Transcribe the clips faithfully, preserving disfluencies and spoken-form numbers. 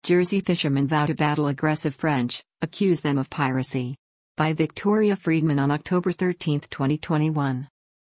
Jersey fishermen vow to battle aggressive French, accuse them of piracy. By Victoria Friedman on October thirteenth, twenty twenty-one.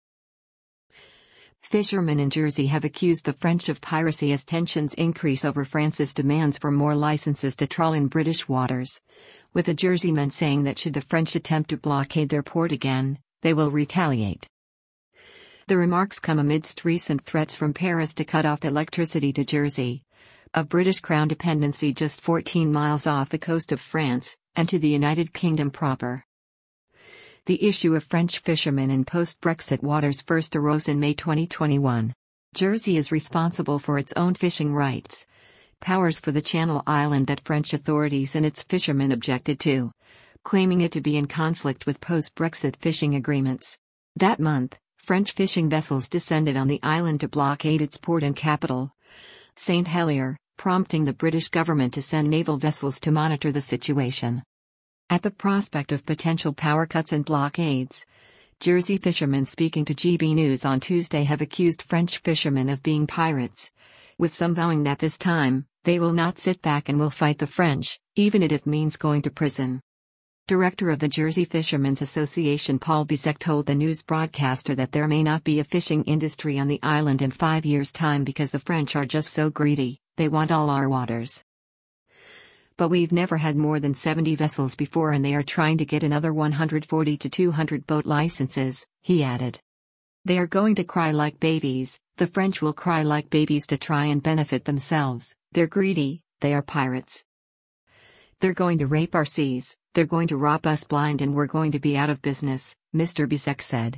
Fishermen in Jersey have accused the French of piracy as tensions increase over France's demands for more licenses to trawl in British waters, with the Jerseymen saying that should the French attempt to blockade their port again, they will retaliate. The remarks come amidst recent threats from Paris to cut off electricity to Jersey, a British Crown dependency just fourteen miles off the coast of France, and to the United Kingdom proper. The issue of French fishermen in post-Brexit waters first arose in May twenty twenty-one. Jersey is responsible for its own fishing rights, powers for the Channel Island that French authorities and its fishermen objected to, claiming it to be in conflict with post-Brexit fishing agreements. That month, French fishing vessels descended on the island to blockade its port and capital, Saint Helier, prompting the British government to send naval vessels to monitor the situation. At the prospect of potential power cuts and blockades, Jersey fishermen speaking to G B News on Tuesday have accused French fishermen of being pirates, with some vowing that this time, they will not sit back and will fight the French, even if it means going to prison. Director of the Jersey Fishermen's Association Paul Bizek told the news broadcaster that there may not be a fishing industry on the island in five years' time because the French are just so greedy, they want all our waters. But we've never had more than seventy vessels before and they are trying to get another one hundred forty to two hundred boat licenses, he added. They are going to cry like babies, the French will cry like babies to try and benefit themselves, they're greedy, they are pirates. They're going to rape our seas, they're going to rob us blind and we're going to be out of business, Mister Bizek said.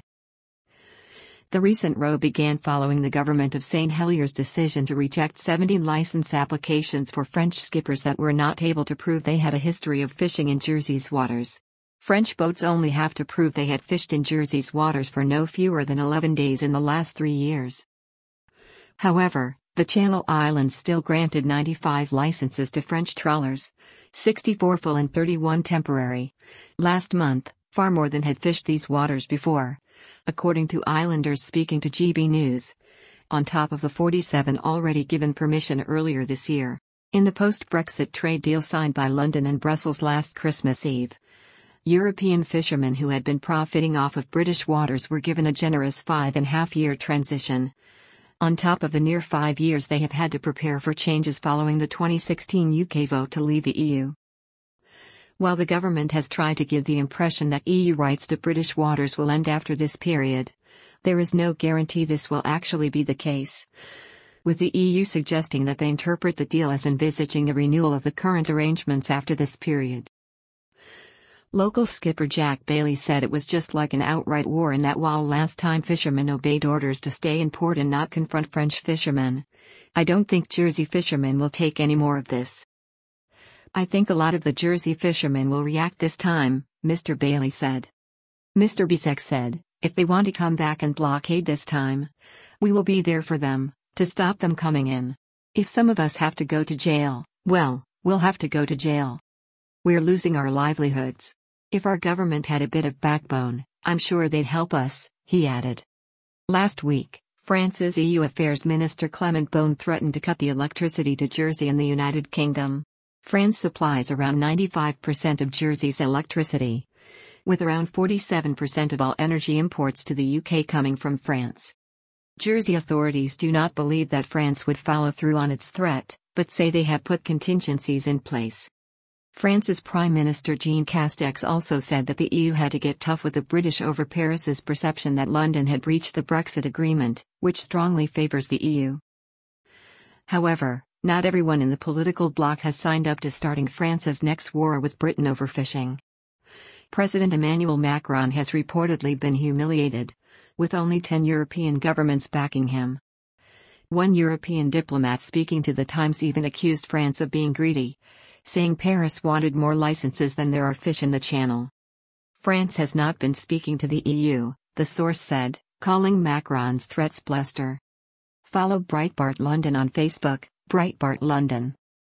The recent row began following the government of Saint Helier's decision to reject seventy license applications for French skippers that were not able to prove they had a history of fishing in Jersey's waters. French boats only have to prove they had fished in Jersey's waters for no fewer than eleven days in the last three years. However, the Channel Islands still granted ninety-five licenses to French trawlers, sixty-four full and thirty-one temporary. Last month, far more than had fished these waters before, according to islanders speaking to G B News, on top of the forty-seven already given permission earlier this year. In the post-Brexit trade deal signed by London and Brussels last Christmas Eve, European fishermen who had been profiting off of British waters were given a generous five-and-a-half-year transition, on top of the near five years they have had to prepare for changes following the twenty sixteen U K vote to leave the E U. While the government has tried to give the impression that E U rights to British waters will end after this period, there is no guarantee this will actually be the case, with the E U suggesting that they interpret the deal as envisaging a renewal of the current arrangements after this period. Local skipper Jack Bailey said it was just like an outright war and that while last time fishermen obeyed orders to stay in port and not confront French fishermen, I don't think Jersey fishermen will take any more of this. I think a lot of the Jersey fishermen will react this time, Mister Bailey said. Mister Bizek said, if they want to come back and blockade this time, we will be there for them, to stop them coming in. If some of us have to go to jail, well, we'll have to go to jail. We're losing our livelihoods. If our government had a bit of backbone, I'm sure they'd help us, he added. Last week, France's E U Affairs Minister Clement Beaune threatened to cut the electricity to Jersey and the United Kingdom. France supplies around ninety-five percent of Jersey's electricity, with around forty-seven percent of all energy imports to the U K coming from France. Jersey authorities do not believe that France would follow through on its threat, but say they have put contingencies in place. France's Prime Minister Jean Castex also said that the E U had to get tough with the British over Paris's perception that London had breached the Brexit agreement, which strongly favours the E U. However, not everyone in the political bloc has signed up to starting France's next war with Britain over fishing. President Emmanuel Macron has reportedly been humiliated, with only ten European governments backing him. One European diplomat speaking to The Times even accused France of being greedy, saying Paris wanted more licenses than there are fish in the Channel. France has not been speaking to the E U, the source said, calling Macron's threats bluster. Follow Breitbart London on Facebook, Breitbart London.